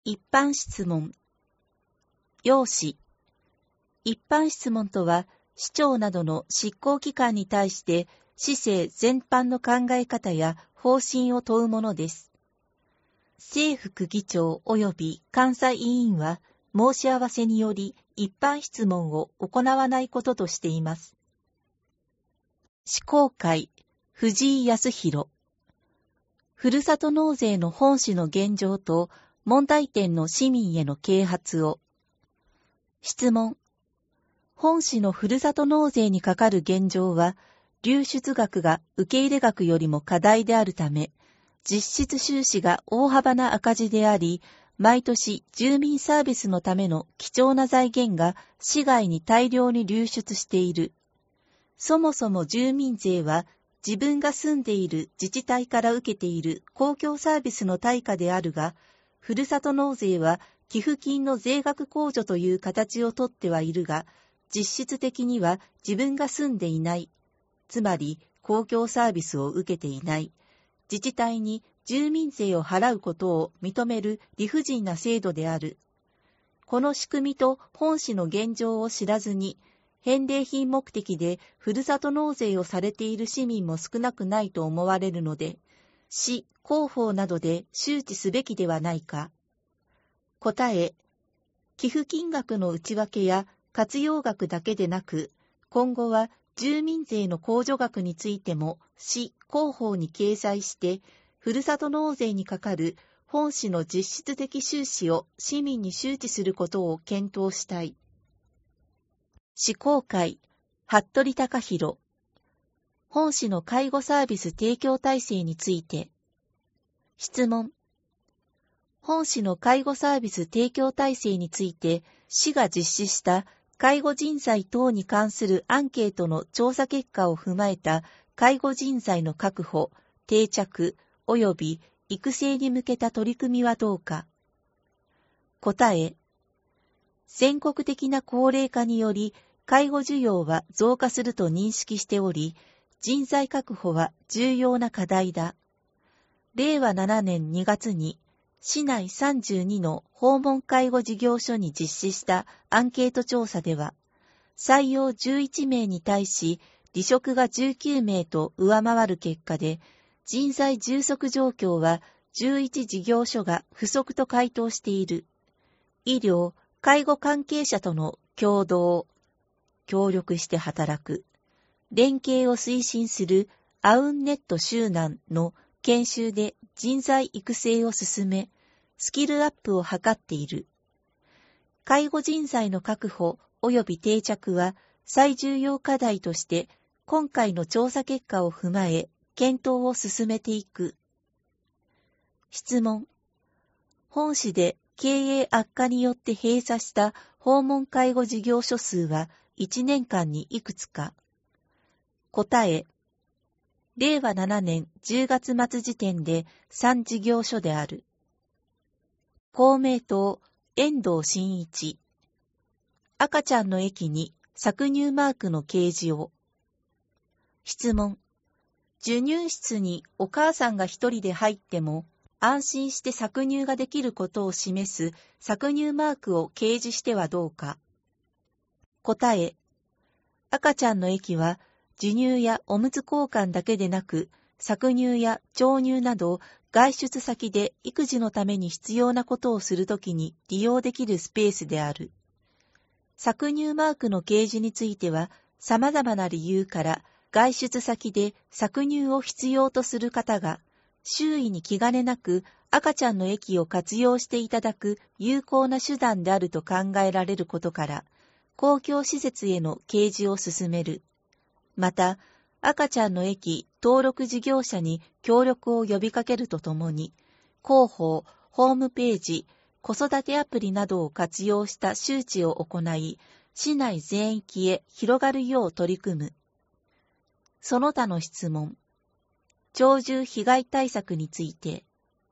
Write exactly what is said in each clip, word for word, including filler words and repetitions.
一般質問。要旨。一般質問とは、市長などの執行機関に対して市政全般の考え方や方針を問うものです。正副議長及び監査委員は申し合わせにより一般質問を行わないこととしています。施行会、藤井康弘。ふるさと納税の本市の現状と問題点の市民への啓発を。質問。本市のふるさと納税にかかる現状は、流出額が受け入れ額よりも過大であるため、実質収支が大幅な赤字であり、毎年住民サービスのための貴重な財源が市外に大量に流出している。そもそも住民税は、自分が住んでいる自治体から受けている公共サービスの対価であるが、ふるさと納税は寄付金の税額控除という形をとってはいるが、実質的には自分が住んでいない、つまり公共サービスを受けていない、自治体に住民税を払うことを認める理不尽な制度である。この仕組みと本市の現状を知らずに、返礼品目的でふるさと納税をされている市民も少なくないと思われるので、市、広報などで周知すべきではないか。答え、寄付金額の内訳や活用額だけでなく、今後は住民税の控除額についても市、広報に掲載して、ふるさと納税にかかる本市の実質的収支を市民に周知することを検討したい。施行会、服部隆弘。本市の介護サービス提供体制について。質問。本市の介護サービス提供体制について、市が実施した介護人材等に関するアンケートの調査結果を踏まえた介護人材の確保、定着及び育成に向けた取り組みはどうか。答え。全国的な高齢化により介護需要は増加すると認識しており、人材確保は重要な課題だ。れいわななねんにがつに市内さんじゅうにの訪問介護事業所に実施したアンケート調査では、採用じゅういちめいに対し離職がじゅうきゅうめいと上回る結果で、人材充足状況はじゅういち事業所が不足と回答している。医療・介護関係者との協働、協力して働く、連携を推進するアウンネット周南の研修で人材育成を進め、スキルアップを図っている。介護人材の確保及び定着は最重要課題として今回の調査結果を踏まえ検討を進めていく。質問。本市で経営悪化によって閉鎖した訪問介護事業所数はいちねんかんにいくつか。答え。れいわななねんじゅうがつまつ時点でさん事業所である。公明党、遠藤真一。赤ちゃんの駅に搾乳マークの掲示を。質問。授乳室にお母さんが一人で入っても、安心して搾乳ができることを示す搾乳マークを掲示してはどうか。答え。赤ちゃんの駅は、授乳やおむつ交換だけでなく、搾乳や調乳など外出先で育児のために必要なことをするときに利用できるスペースである。搾乳マークの掲示については、様々な理由から外出先で搾乳を必要とする方が、周囲に気兼ねなく赤ちゃんの駅を活用していただく有効な手段であると考えられることから、公共施設への掲示を進める。また、赤ちゃんの駅登録事業者に協力を呼びかけるとともに、広報、ホームページ、子育てアプリなどを活用した周知を行い、市内全域へ広がるよう取り組む。その他の質問。鳥獣被害対策について。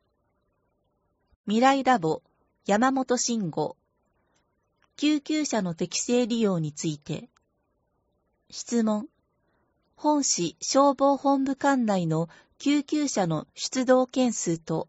未来ラボ、山本慎吾。救急車の適正利用について。質問。本市消防本部管内の救急車の出動件数と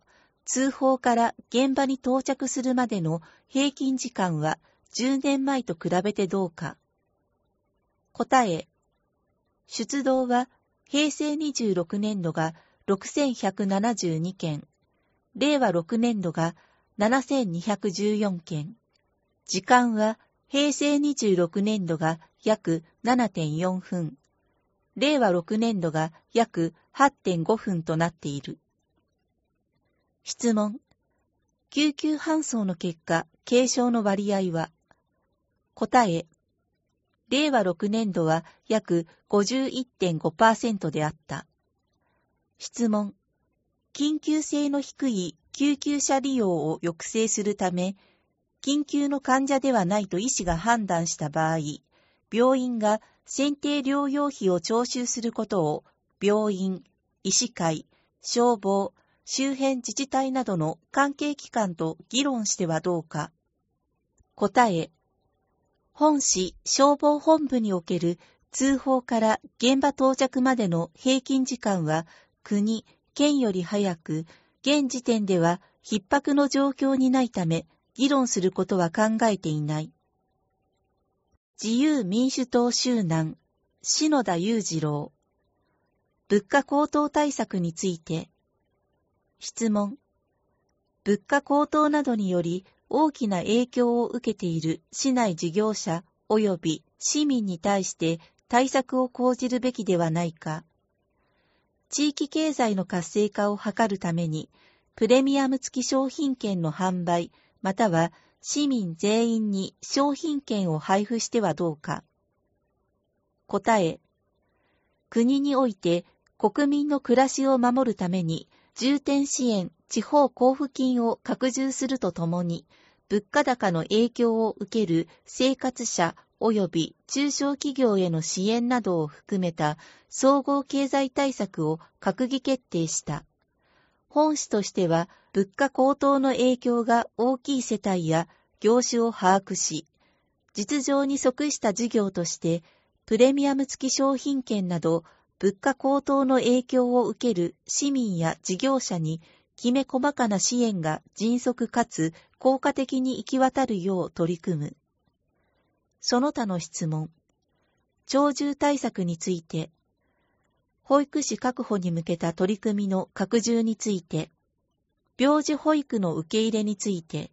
通報から現場に到着するまでの平均時間はじゅうねんまえと比べてどうか。答え、出動は平成にじゅうろくねんどがろくせんひゃくななじゅうにけん、令和ろくねんどがななせんにひゃくじゅうよんけん、時間は平成にじゅうろくねんどが約 ななてんよんふん、令和ろくねんどが約 はってんごふんとなっている。質問。救急搬送の結果、軽症の割合は？答え。令和ろくねんどは約 ごじゅういってんごパーセント であった。質問。緊急性の低い救急車利用を抑制するため、緊急の患者ではないと医師が判断した場合、病院が選定療養費を徴収することを病院、医師会、消防、周辺自治体などの関係機関と議論してはどうか。答え。本市消防本部における通報から現場到着までの平均時間は国、県より早く、現時点では逼迫の状況にないため、議論することは考えていない。自由民主党周南、篠田裕次郎。物価高騰対策について。質問。物価高騰などにより大きな影響を受けている市内事業者及び市民に対して対策を講じるべきではないか。地域経済の活性化を図るために、プレミアム付き商品券の販売、または市民全員に商品券を配布してはどうか。答え。国において国民の暮らしを守るために重点支援地方交付金を拡充するとともに、物価高の影響を受ける生活者及び中小企業への支援などを含めた総合経済対策を閣議決定した。本市としては物価高騰の影響が大きい世帯や業種を把握し、実情に即した事業としてプレミアム付き商品券など物価高騰の影響を受ける市民や事業者にきめ細かな支援が迅速かつ効果的に行き渡るよう取り組む。その他の質問。鳥獣対策について、保育士確保に向けた取り組みの拡充について、病児保育の受け入れについて、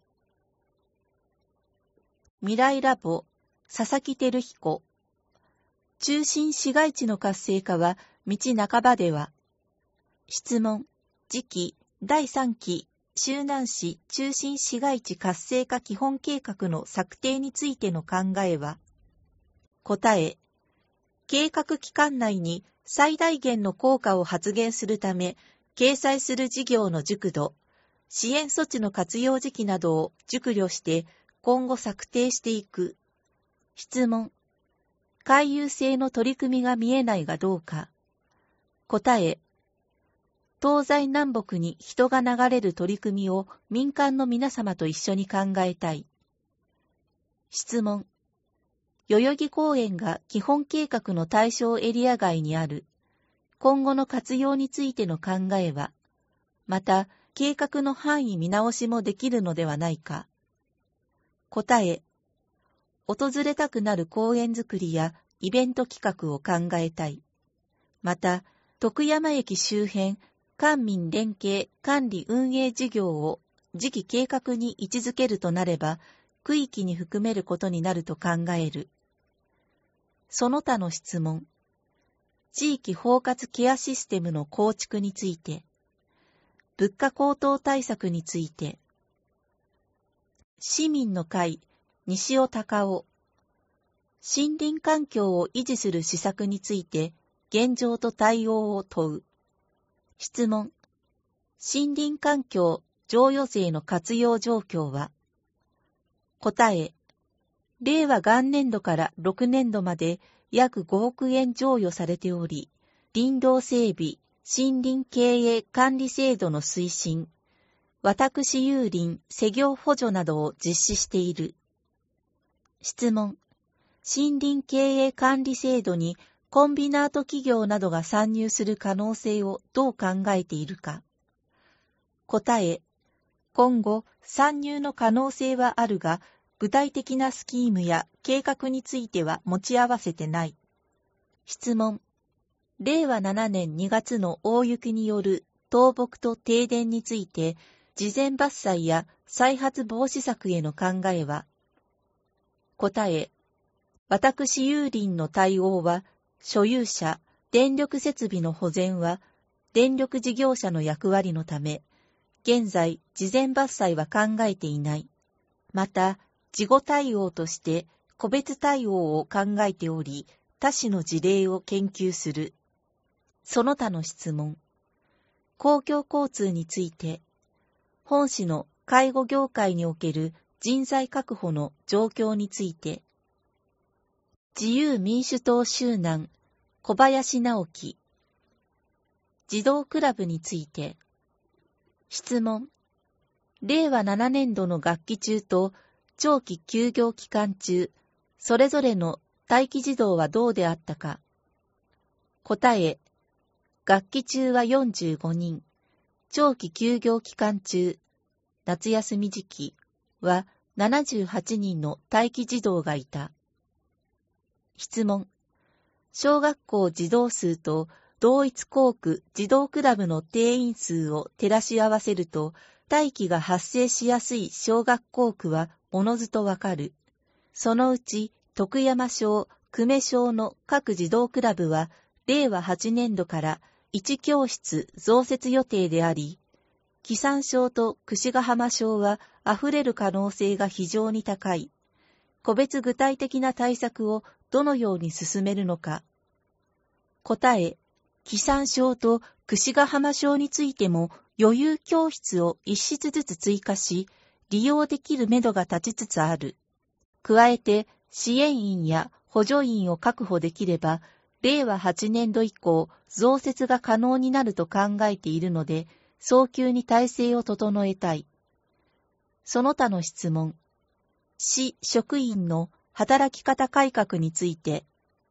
未来ラボ、佐々木照彦、中心市街地の活性化は道半ばでは。質問。次期だいさんき周南市中心市街地活性化基本計画の策定についての考えは。答え。計画期間内に最大限の効果を発現するため、掲載する事業の熟度、支援措置の活用時期などを熟慮して今後策定していく。質問。回遊性の取り組みが見えないがどうか。答え。東西南北に人が流れる取り組みを民間の皆様と一緒に考えたい。質問。代々木公園が基本計画の対象エリア外にある。今後の活用についての考えは、また計画の範囲見直しもできるのではないか。答え。訪れたくなる公園づくりやイベント企画を考えたい。また、徳山駅周辺、官民連携管理運営事業を次期計画に位置づけるとなれば、区域に含めることになると考える。その他の質問。地域包括ケアシステムの構築について、物価高騰対策について、市民の会、西尾隆夫、森林環境を維持する施策について、現状と対応を問う。質問。森林環境譲与税の活用状況は？答え。令和元年度からろくねんどまで約ごおくえん譲与されており、林道整備、森林経営管理制度の推進、私有林施業補助などを実施している。質問。森林経営管理制度にコンビナート企業などが参入する可能性をどう考えているか。答え。 今後参入の可能性はあるが、具体的なスキームや計画については持ち合わせてない。質問。れいわななねんにがつの大雪による倒木と停電について、事前伐採や再発防止策への考えは。答え。私有林の対応は、所有者、電力設備の保全は、電力事業者の役割のため、現在、事前伐採は考えていない。また、事後対応として、個別対応を考えており、他種の事例を研究する。その他の質問。公共交通について、本市の介護業界における人材確保の状況について、自由民主党周南、小林直樹。児童クラブについて、質問。れいわななねんどの学期中と長期休業期間中、それぞれの待機児童はどうであったか。答え。学期中はよんじゅうごにん、長期休業期間中、夏休み時期はななじゅうはちにんの待機児童がいた。質問。小学校児童数と同一校区児童クラブの定員数を照らし合わせると、待機が発生しやすい小学校区はおのずとわかる。そのうち、徳山小、久米小の各児童クラブは、れいわはちねんどからいちきょうしつ増設予定であり、木山小と櫛ヶ浜小は溢れる可能性が非常に高い。個別具体的な対策をどのように進めるのか。答え、木山小と櫛ヶ浜小についても余裕教室を一室ずつ追加し、利用できるめどが立ちつつある。加えて、支援員や補助員を確保できれば、れいわはちねんど以降、増設が可能になると考えているので、早急に体制を整えたい。その他の質問。市職員の働き方改革について。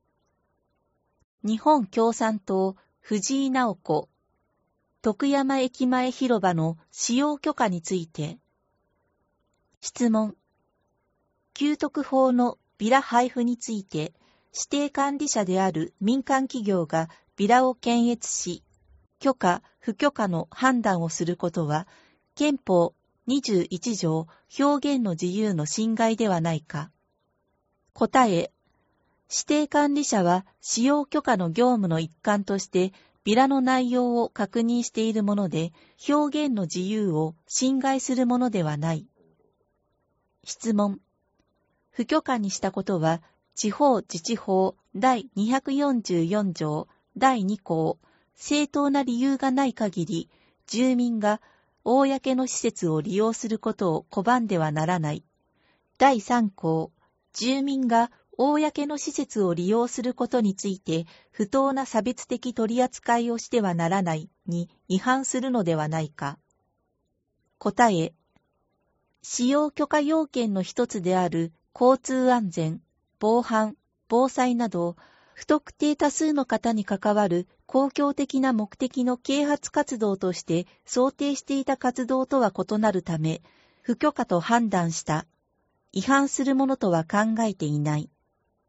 日本共産党藤井直子、徳山駅前広場の使用許可について。質問。給特法のビラ配布について、指定管理者である民間企業がビラを検閲し、許可、不許可の判断をすることは、憲法にじゅういちじょう表現の自由の侵害ではないか。答え、指定管理者は使用許可の業務の一環としてビラの内容を確認しているもので、表現の自由を侵害するものではない。質問。不許可にしたことは、地方自治法だいにひゃくよんじゅうよんじょうだいにこう、正当な理由がない限り、住民が公の施設を利用することを拒んではならない。だいさんこう、住民が公の施設を利用することについて不当な差別的取り扱いをしてはならないに違反するのではないか。答え、使用許可要件の一つである交通安全、防犯、防災など、不特定多数の方に関わる公共的な目的の啓発活動として想定していた活動とは異なるため、不許可と判断した。違反するものとは考えていない。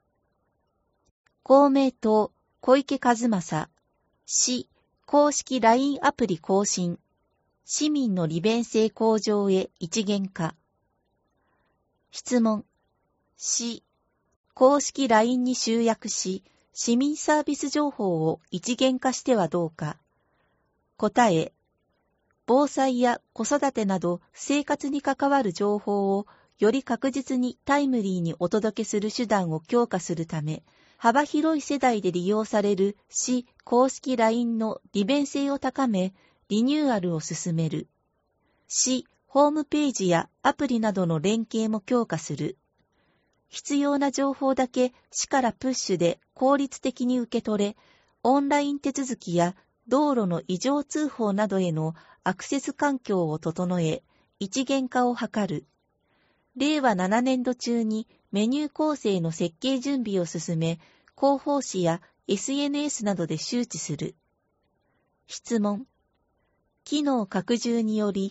公明党小池和正、市公式 ライン アプリ更新、市民の利便性向上へ一元化。質問。市公式 ライン に集約し、市民サービス情報を一元化してはどうか。答え。防災や子育てなど生活に関わる情報をより確実にタイムリーにお届けする手段を強化するため、幅広い世代で利用される市公式 ライン の利便性を高め、リニューアルを進める。市ホームページやアプリなどの連携も強化する。必要な情報だけ市からプッシュで効率的に受け取れ、オンライン手続きや道路の異常通報などへのアクセス環境を整え、一元化を図る。れいわななねんど中にメニュー構成の設計準備を進め、広報誌や エスエヌエス などで周知する。質問。機能拡充により、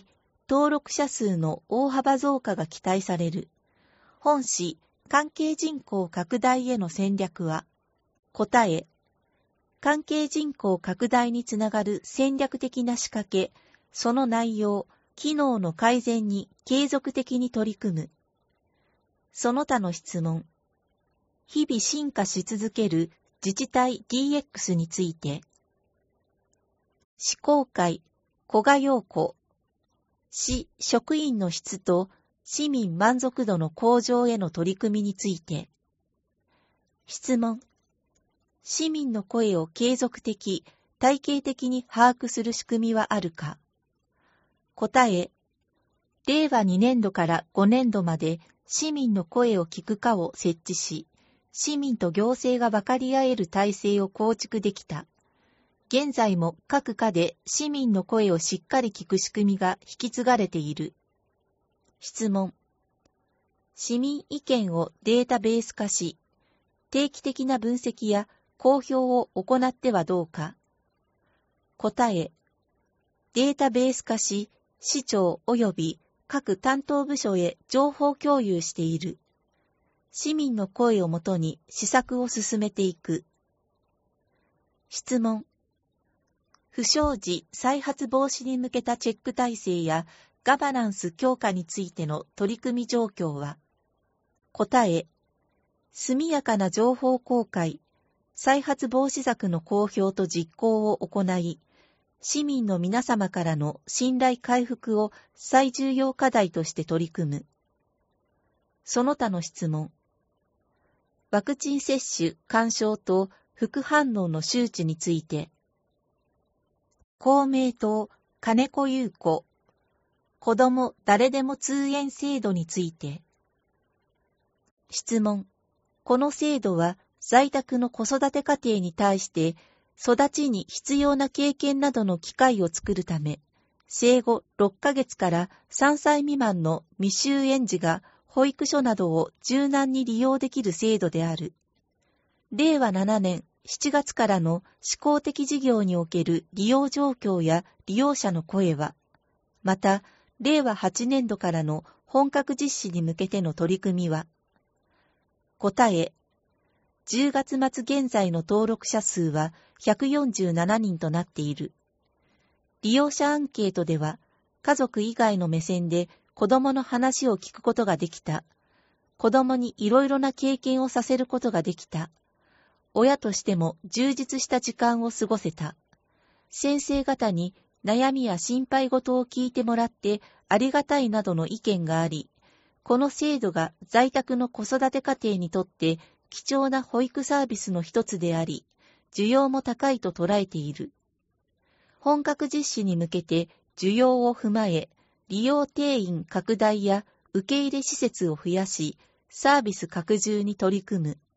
登録者数の大幅増加が期待される。本市、関係人口拡大への戦略は、答え、関係人口拡大につながる戦略的な仕掛け、その内容、機能の改善に継続的に取り組む。その他の質問。日々進化し続ける自治体 ディーエックス について。市公会、古賀陽子。市職員の質と市民満足度の向上への取り組みについて。質問。市民の声を継続的、体系的に把握する仕組みはあるか。答え。れいわにねんどからごねんどまで市民の声を聞く課を設置し、市民と行政が分かり合える体制を構築できた。現在も各課で市民の声をしっかり聞く仕組みが引き継がれている。質問。市民意見をデータベース化し、定期的な分析や公表を行ってはどうか。答え。データベース化し、市長及び各担当部署へ情報共有している。市民の声をもとに施策を進めていく。質問。不祥事再発防止に向けたチェック体制やガバナンス強化についての取り組み状況は。答え。速やかな情報公開、再発防止策の公表と実行を行い、市民の皆様からの信頼回復を最重要課題として取り組む。その他の質問。ワクチン接種、勧奨と副反応の周知について。公明党、金子優子。子ども誰でも通園制度について。質問。この制度は在宅の子育て家庭に対して育ちに必要な経験などの機会を作るため、生後ろっかげつからさんさい未満の未就園児が保育所などを柔軟に利用できる制度である。れいわななねんしちがつからの試行的事業における利用状況や利用者の声は、また、れいわはちねんどからの本格実施に向けての取り組みは、答え、じゅうがつまつ現在の登録者数はひゃくよんじゅうななにんとなっている。利用者アンケートでは、家族以外の目線で子供の話を聞くことができた。子供にいろいろな経験をさせることができた。親としても充実した時間を過ごせた。先生方に悩みや心配事を聞いてもらってありがたいなどの意見があり、この制度が在宅の子育て家庭にとって貴重な保育サービスの一つであり、需要も高いと捉えている。本格実施に向けて需要を踏まえ、利用定員拡大や受け入れ施設を増やし、サービス拡充に取り組む。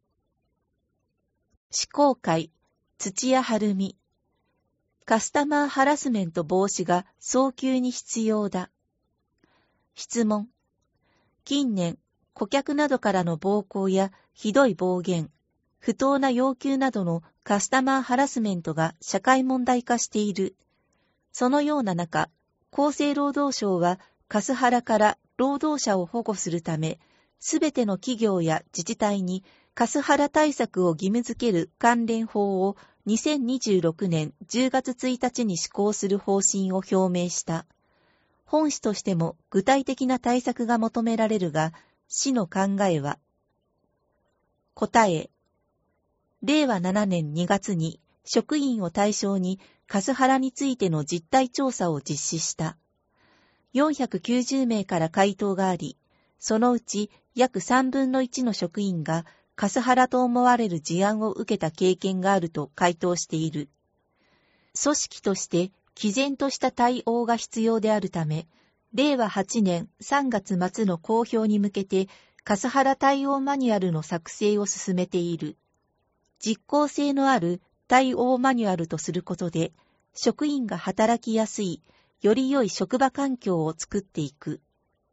市公会、土屋晴美。カスタマーハラスメント防止が早急に必要だ。質問。近年、顧客などからの暴行やひどい暴言、不当な要求などのカスタマーハラスメントが社会問題化している。そのような中、厚生労働省はカスハラから労働者を保護するため、すべての企業や自治体にカスハラ対策を義務付ける関連法をにせんにじゅうろくねんじゅうがつついたちに施行する方針を表明した。本市としても具体的な対策が求められるが、市の考えは、答え、れいわななねんにがつに職員を対象にカスハラについての実態調査を実施した。よんひゃくきゅうじゅうめいから回答があり、そのうち約さんぶんのいちの職員がカスハラと思われる事案を受けた経験があると回答している。組織として毅然とした対応が必要であるため、れいわはちねんさんがつまつの公表に向けてカスハラ対応マニュアルの作成を進めている。実効性のある対応マニュアルとすることで、職員が働きやすい、より良い職場環境を作っていく。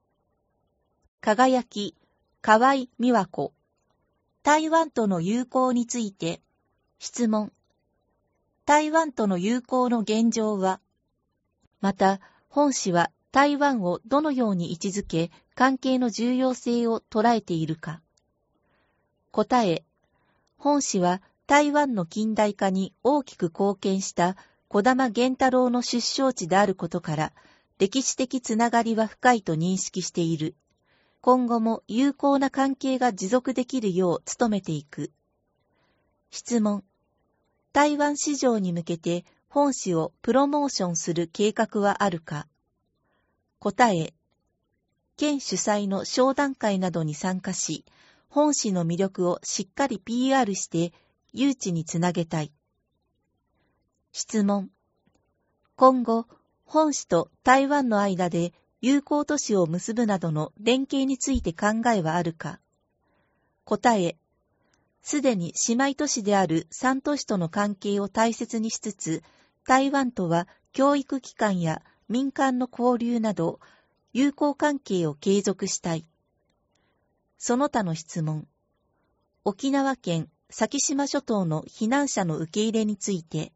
輝き、河合美和子。台湾との友好について、質問。台湾との友好の現状は、また、本市は台湾をどのように位置づけ、関係の重要性を捉えているか。答え、本誌は台湾の近代化に大きく貢献した児玉源太郎の出生地であることから、歴史的つながりは深いと認識している。今後も友好な関係が持続できるよう努めていく。質問。台湾市場に向けて本誌をプロモーションする計画はあるか。答え。県主催の商談会などに参加し、本誌の魅力をしっかり ピーアール して誘致につなげたい。質問。今後、本誌と台湾の間で友好都市を結ぶなどの連携について考えはあるか。答え。すでに姉妹都市である三都市との関係を大切にしつつ、台湾とは教育機関や民間の交流など、友好関係を継続したい。その他の質問。沖縄県先島諸島の避難者の受け入れについて。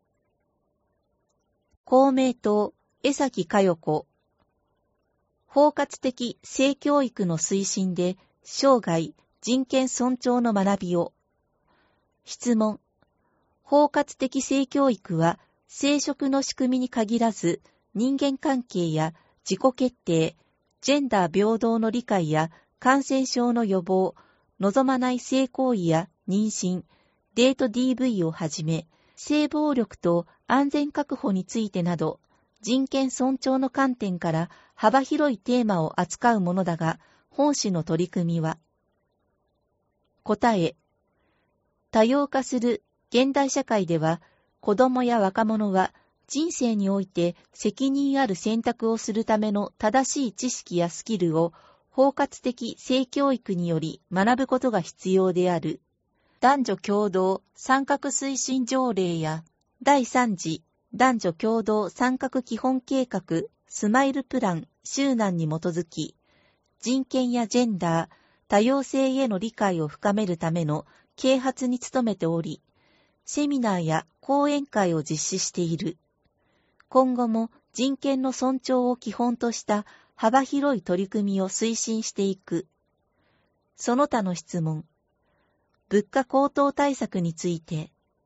公明党、江崎佳代子。包括的性教育の推進で生涯人権尊重の学びを。質問。包括的性教育は生殖の仕組みに限らず人間関係や自己決定、ジェンダー平等の理解や感染症の予防、望まない性行為や妊娠、デート ディーブイ をはじめ、性暴力と安全確保についてなど、人権尊重の観点から幅広いテーマを扱うものだが、本誌の取り組みは。答え。多様化する現代社会では、子供や若者は人生において責任ある選択をするための正しい知識やスキルを包括的性教育により学ぶことが必要である。男女共同参画推進条例や第三次男女共同参画基本計画スマイルプラン周南に基づき、人権やジェンダー、多様性への理解を深めるための啓発に努めており、セミナーや講演会を実施している。今後も人権の尊重を基本とした幅広い取り組みを推進していく。その他の質問。物価高騰対策について。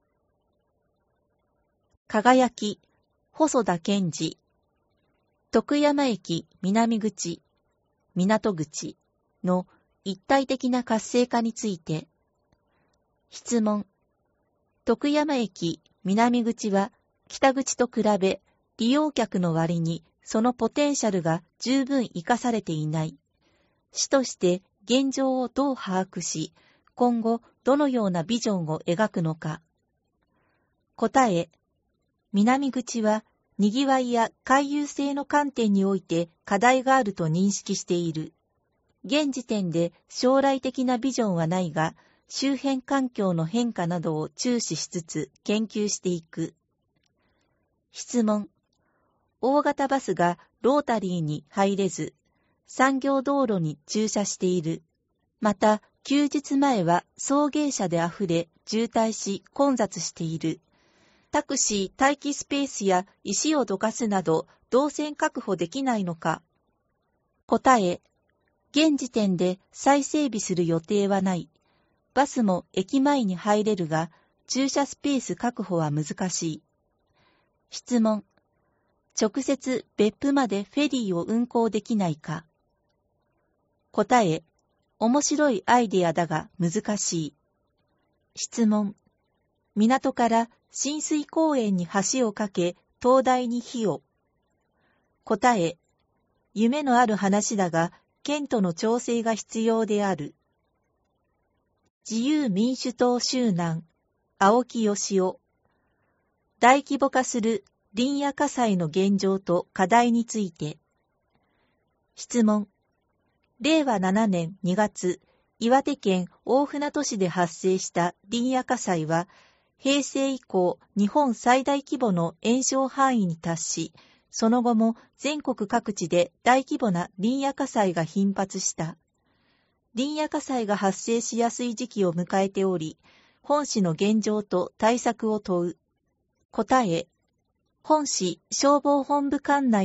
輝き、細田健二。徳山駅南口、港口の一体的な活性化について。質問。徳山駅南口は北口と比べ利用客の割にそのポテンシャルが十分活かされていない。市として現状をどう把握し、今後どのようなビジョンを描くのか。答え。南口は賑わいや回遊性の観点において課題があると認識している。現時点で将来的なビジョンはないが、周辺環境の変化などを注視しつつ研究していく。質問。大型バスがロータリーに入れず、産業道路に駐車している。また、休日前は送迎車であふれ、渋滞し混雑している。タクシー待機スペースや石をどかすなど動線確保できないのか。答え。現時点で再整備する予定はない。バスも駅前に入れるが、駐車スペース確保は難しい。質問。直接別府までフェリーを運航できないか。答え。面白いアイデアだが難しい。質問。港から親水公園に橋を架け、灯台に火を。答え。夢のある話だが、県との調整が必要である。自由民主党周南、青木義夫。大規模化する林野火災の現状と課題について。質問。れいわななねんにがつ、岩手県大船渡市で発生した林野火災は、平成以降日本最大規模の延焼範囲に達し、その後も全国各地で大規模な林野火災が頻発した。林野火災が発生しやすい時期を迎えており、本市の現状と対策を問う。答え。本市消防本部管内の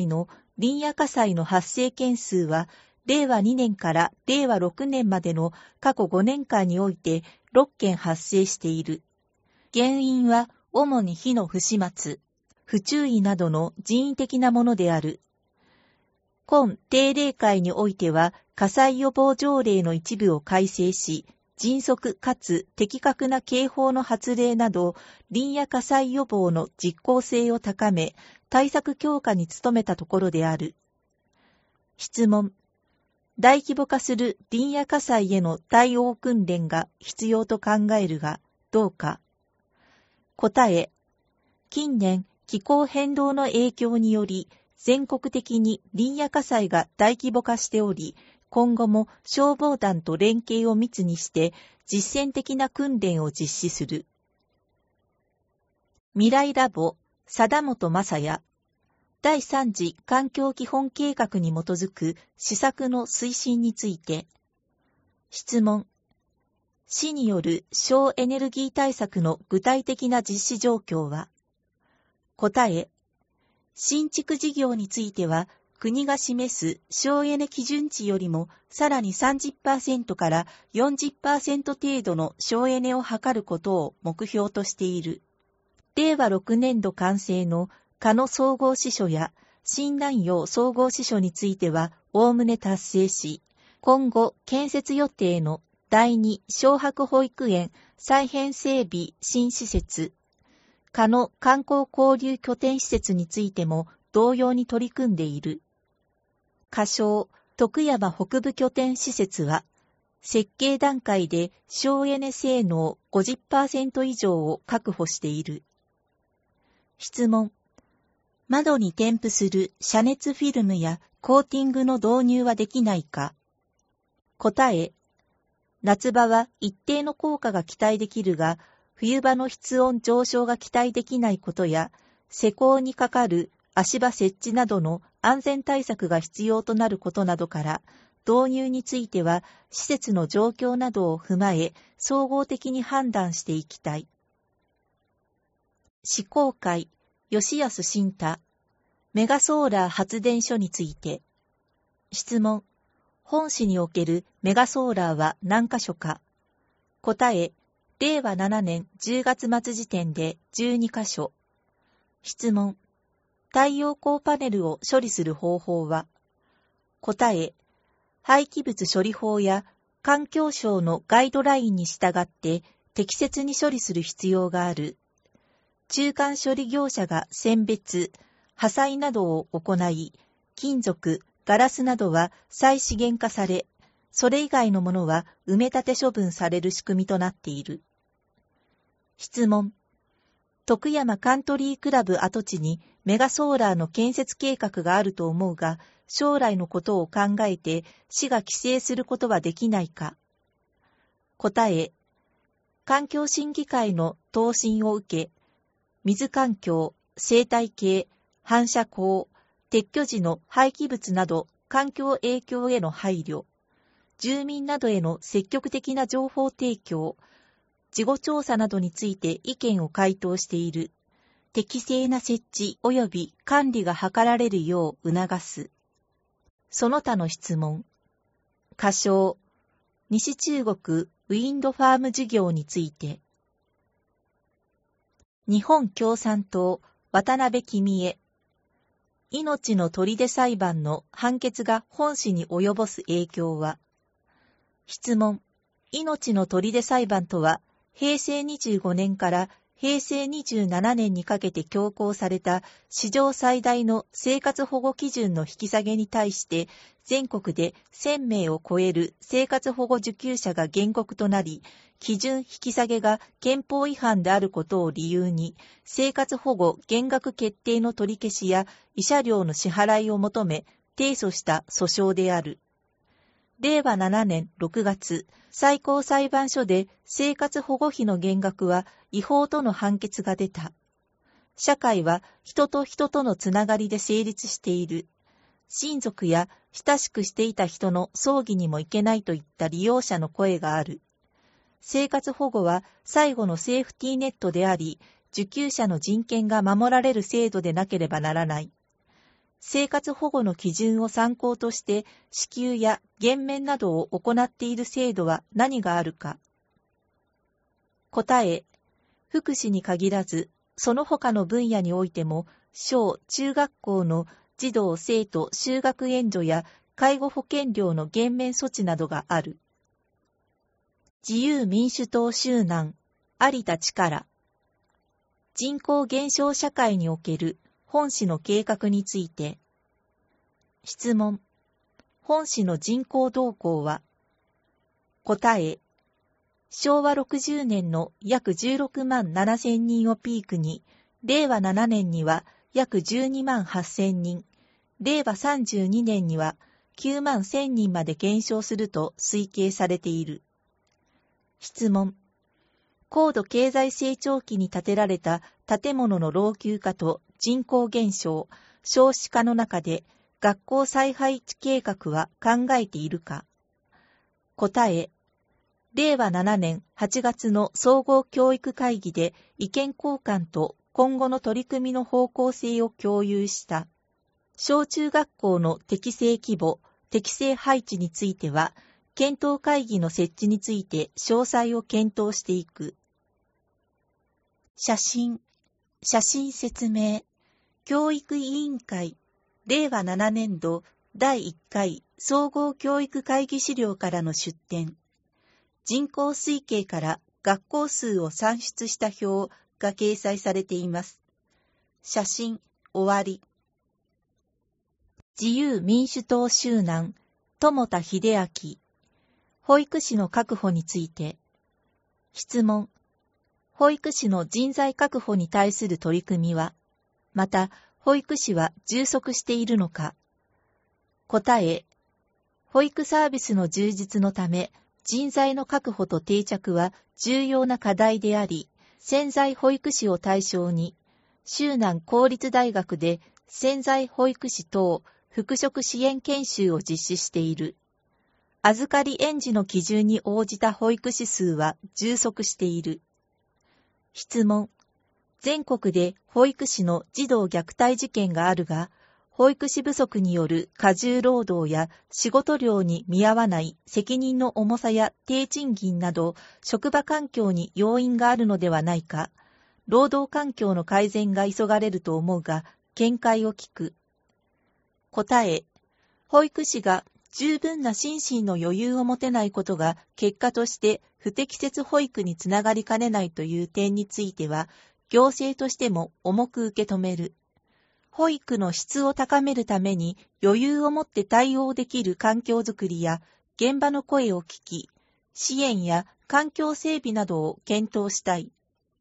林野火災の発生件数は、れいわにねんかられいわろくねんまでの過去ごねんかんにおいてろっけん発生している。原因は主に火の不始末、不注意などの人為的なものである。今定例会においては火災予防条例の一部を改正し、迅速かつ的確な警報の発令など林野火災予防の実効性を高め、対策強化に努めたところである。質問。大規模化する林野火災への対応訓練が必要と考えるが、どうか。答え。近年、気候変動の影響により、全国的に林野火災が大規模化しており、今後も消防団と連携を密にして実践的な訓練を実施する。未来ラボ、貞本正也。だいさん次環境基本計画に基づく施策の推進について。質問。市による省エネルギー対策の具体的な実施状況は。答え。新築事業については、国が示す省エネ基準値よりもさらに さんじゅっパーセント から よんじゅっパーセント 程度の省エネを図ることを目標としている。れいわろくねんど完成の鹿野総合支所や新南陽総合支所についてはおおむね達成し、今後建設予定のだいに小白保育園再編整備新施設、鹿野観光交流拠点施設についても同様に取り組んでいる。仮称、徳山北部拠点施設は、設計段階で省エネ性能 ごじゅっパーセント 以上を確保している。質問。窓に添付する遮熱フィルムやコーティングの導入はできないか。答え。夏場は一定の効果が期待できるが、冬場の室温上昇が期待できないことや、施工にかかる足場設置などの安全対策が必要となることなどから、導入については施設の状況などを踏まえ、総合的に判断していきたい。施工会、吉安慎太、メガソーラー発電所について。質問。本市におけるメガソーラーは何箇所か。答え。れいわななねんじゅうがつ末時点でじゅうにかしょ。質問。太陽光パネルを処理する方法は。答え。廃棄物処理法や環境省のガイドラインに従って適切に処理する必要がある。中間処理業者が選別、破砕などを行い、金属、ガラスなどは再資源化され、それ以外のものは埋め立て処分される仕組みとなっている。質問。徳山カントリークラブ跡地にメガソーラーの建設計画があると思うが、将来のことを考えて市が規制することはできないか。答え。環境審議会の答申を受け、水環境、生態系、反射光、撤去時の廃棄物など環境影響への配慮、住民などへの積極的な情報提供、事後調査などについて意見を回答している。適正な設置及び管理が図られるよう促す。その他の質問。仮称、西中国ウィンドファーム事業について。日本共産党渡辺公恵。命の砦裁判の判決が本市に及ぼす影響は。質問。命の砦裁判とは、へいせいにじゅうごねんからへいせいにじゅうななねんにかけて強行された史上最大の生活保護基準の引き下げに対して全国でせんめいを超える生活保護受給者が原告となり、基準引き下げが憲法違反であることを理由に生活保護減額決定の取り消しや慰謝料の支払いを求め提訴した訴訟である。れいわななねんろくがつ、最高裁判所で生活保護費の減額は違法との判決が出た。社会は人と人とのつながりで成立している。親族や親しくしていた人の葬儀にも行けないといった利用者の声がある。生活保護は最後のセーフティーネットであり、受給者の人権が守られる制度でなければならない。 生活保護の基準を参考として支給や減免などを行っている制度は何があるか。答え、福祉に限らず、その他の分野においても、小・中学校の児童・生徒就学援助や介護保険料の減免措置などがある。自由民主党州南、有田力。人口減少社会における本市の計画について。質問。本市の人口動向は。答え。しょうわろくじゅうねんの約じゅうろくまんななせんにんをピークに、れいわななねんには約じゅうにまんはっせんにん、れいわさんじゅうにねんにはきゅうまんせんにんまで減少すると推計されている。質問。高度経済成長期に建てられた建物の老朽化と人口減少、少子化の中で学校再配置計画は考えているか。答え。れいわななねんはちがつの総合教育会議で意見交換と今後の取り組みの方向性を共有した。小中学校の適正規模、適正配置については、検討会議の設置について詳細を検討していく。写真、写真説明、教育委員会、れいわななねんどだいいっかい総合教育会議資料からの出典。人口推計から学校数を算出した表が掲載されています。写真、終わり。自由民主党州南、友田秀明。保育士の確保について。質問。保育士の人材確保に対する取り組みは、また、保育士は充足しているのか。答え。保育サービスの充実のため、人材の確保と定着は重要な課題であり、潜在保育士を対象に、州南公立大学で潜在保育士等復職支援研修を実施している。預かり園児の基準に応じた保育士数は充足している。質問。全国で保育士の児童虐待事件があるが、保育士不足による過重労働や仕事量に見合わない責任の重さや低賃金など職場環境に要因があるのではないか、労働環境の改善が急がれると思うが、見解を聞く。答え。保育士が十分な心身の余裕を持てないことが結果として不適切保育につながりかねないという点については、行政としても重く受け止める。保育の質を高めるために余裕を持って対応できる環境づくりや現場の声を聞き、支援や環境整備などを検討したい。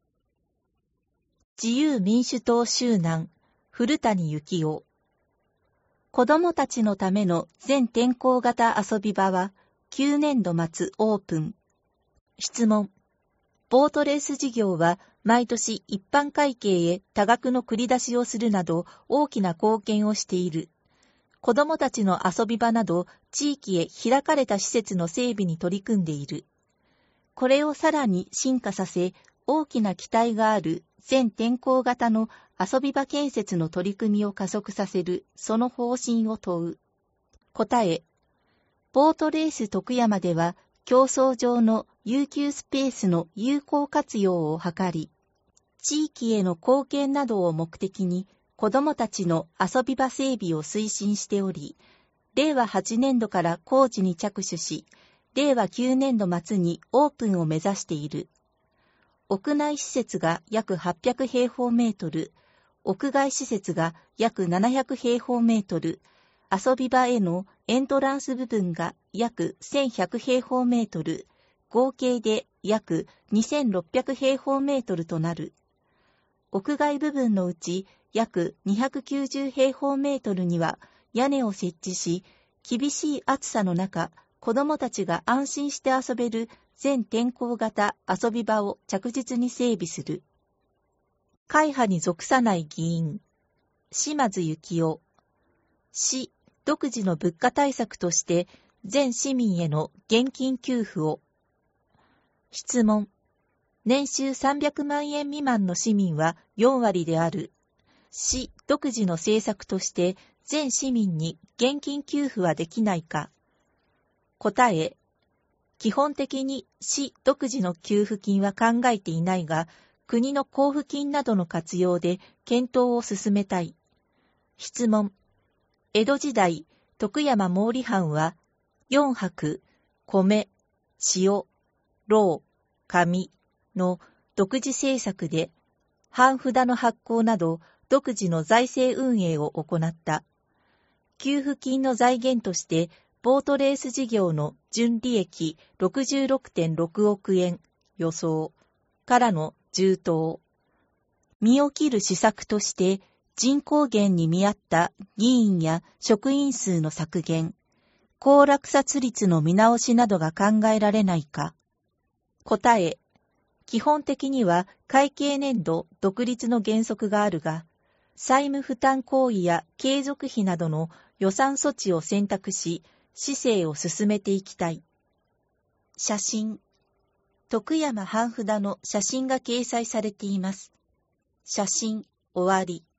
自由民主党州南、古谷幸雄。子どもたちのための全天候型遊び場はきゅうねんど末オープン。質問。ボートレース事業は毎年一般会計へ多額の繰り出しをするなど大きな貢献をしている。子どもたちの遊び場など地域へ開かれた施設の整備に取り組んでいる。これをさらに進化させ、大きな期待がある全天候型の遊び場建設の取り組みを加速させる、その方針を問う。答え。ボートレース徳山では、競争場の遊休スペースの有効活用を図り、地域への貢献などを目的に子どもたちの遊び場整備を推進しており、れいわはちねんどから工事に着手し、れいわきゅうねんど末にオープンを目指している。屋内施設が約はっぴゃくへいほうメートル、屋外施設が約ななひゃくへいほうメートル、遊び場へのエントランス部分が約せんひゃくへいほうメートル、合計で約にせんろっぴゃくへいほうメートルとなる。屋外部分のうち約にひゃくきゅうじゅうへいほうメートルには屋根を設置し、厳しい暑さの中、子どもたちが安心して遊べる全天候型遊び場を着実に整備する。会派に属さない議員、島津幸雄。市独自の物価対策として全市民への現金給付を。質問。年収さんびゃくまんえん未満の市民はよんわりである。市独自の政策として全市民に現金給付はできないか。答え、基本的に市独自の給付金は考えていないが、国の交付金などの活用で検討を進めたい。質問。江戸時代、徳山毛利藩は、四白、米、塩、蝋、紙の独自政策で、藩札の発行など独自の財政運営を行った。給付金の財源として、ボートレース事業の純利益 ろくじゅうろくてんろくおくえん予想からの充当。身を切る施策として、人口減に見合った議員や職員数の削減、高落札率の見直しなどが考えられないか。答え、基本的には会計年度独立の原則があるが、債務負担行為や継続費などの予算措置を選択し、市政を進めていきたい。写真。徳山藩札の写真が掲載されています。写真、終わり。